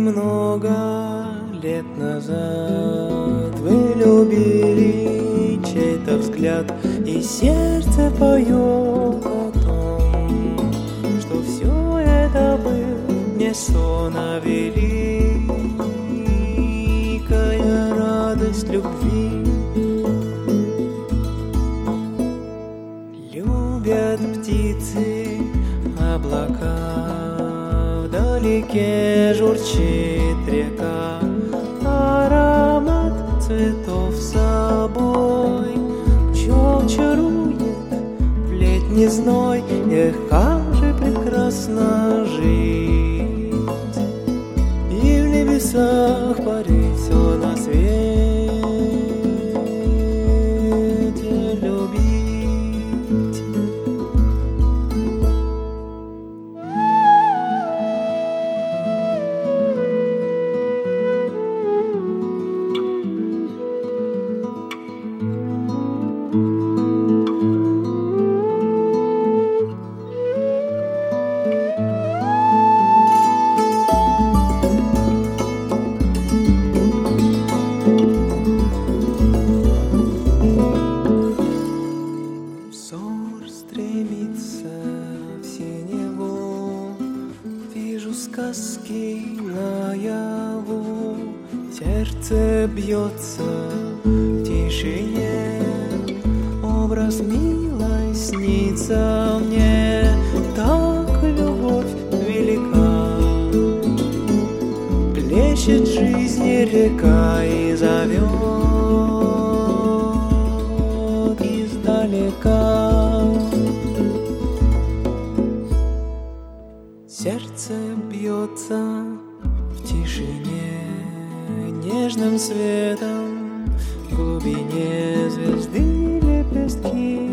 много лет назад вы любили чей-то взгляд, и сердце поет о том, что все это был не сон, а великая радость любви. Любят птицы облака, вдалеке журчит река, аромат цветов с собой пчел чарует в летний зной. Эх, как же прекрасно жить и в небесах парить, все на свете любить. Взор стремится в синеву, вижу сказки наяву. Сердце бьется в тишине, образ милой снится мне. Так любовь велика, плещет жизни река и зовет издалека. Сердце бьется в тишине, нежным светом в глубине звезды лепестки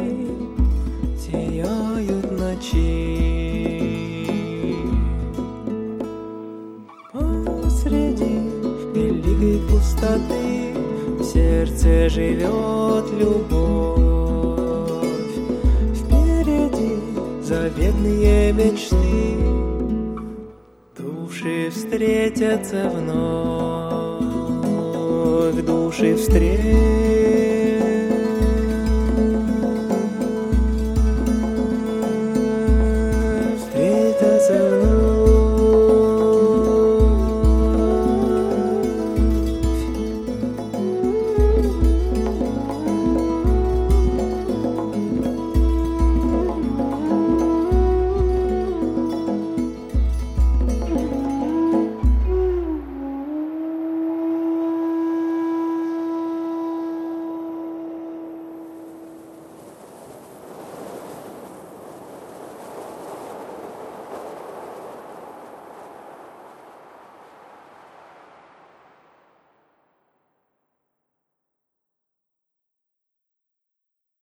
сияют ночи. Посреди великой пустоты в сердце живет любовь. Впереди заветные мечты, души встретятся вновь, души встретятся.